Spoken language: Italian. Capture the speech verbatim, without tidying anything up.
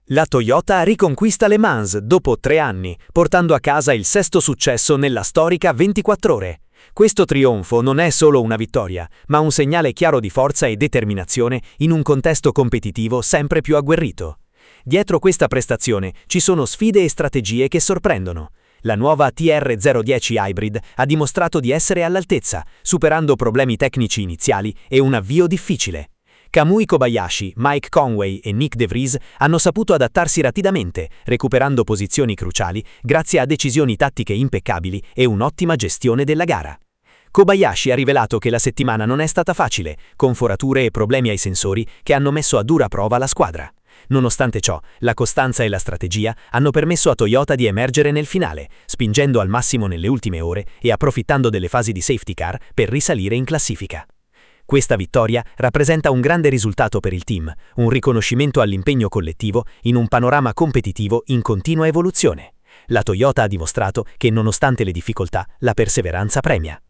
La Toyota riconquista Le Mans dopo tre anni, portando a casa il sesto successo nella storica ventiquattro ore. Questo trionfo non è solo una vittoria, ma un segnale chiaro di forza e determinazione in un contesto competitivo sempre più agguerrito. Dietro questa prestazione ci sono sfide e strategie che sorprendono. La nuova T R zero dieci Hybrid ha dimostrato di essere all'altezza, superando problemi tecnici iniziali e un avvio difficile. Kamui Kobayashi, Mike Conway e Nick De Vries hanno saputo adattarsi rapidamente, recuperando posizioni cruciali grazie a decisioni tattiche impeccabili e un'ottima gestione della gara. Kobayashi ha rivelato che la settimana non è stata facile, con forature e problemi ai sensori che hanno messo a dura prova la squadra. Nonostante ciò, la costanza e la strategia hanno permesso a Toyota di emergere nel finale, spingendo al massimo nelle ultime ore e approfittando delle fasi di safety car per risalire in classifica. Questa vittoria rappresenta un grande risultato per il team, un riconoscimento all'impegno collettivo in un panorama competitivo in continua evoluzione. La Toyota ha dimostrato che, nonostante le difficoltà, la perseveranza premia.